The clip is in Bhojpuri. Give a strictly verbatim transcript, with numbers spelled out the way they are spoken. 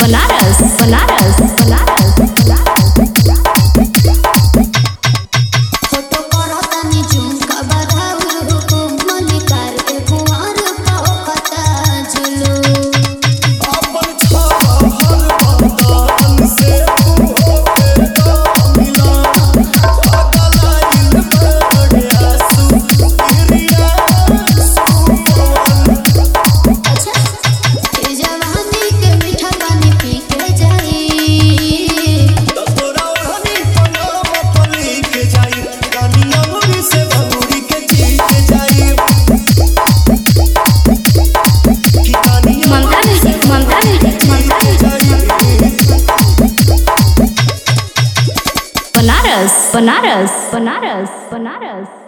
बनारस बनारस बनारस फोटो करतानी झुमका बढ़ाऊ हो मल्लिकार के कुंवर पौकता जुलू अपन छावा हर बंदान से तू होके तो मिला अगलाइल बड़े आंसू गिरिया सुपवन। अच्छा ये जवानी के मीठा पानी पी के जाई तो तोरा ओढ़नी पनाम पली के जाई गानी अंगूरी से भंगूरी के जी के जाई कि गानी Mamta music Mamta music Mamta music Banaras Banaras Banaras Banaras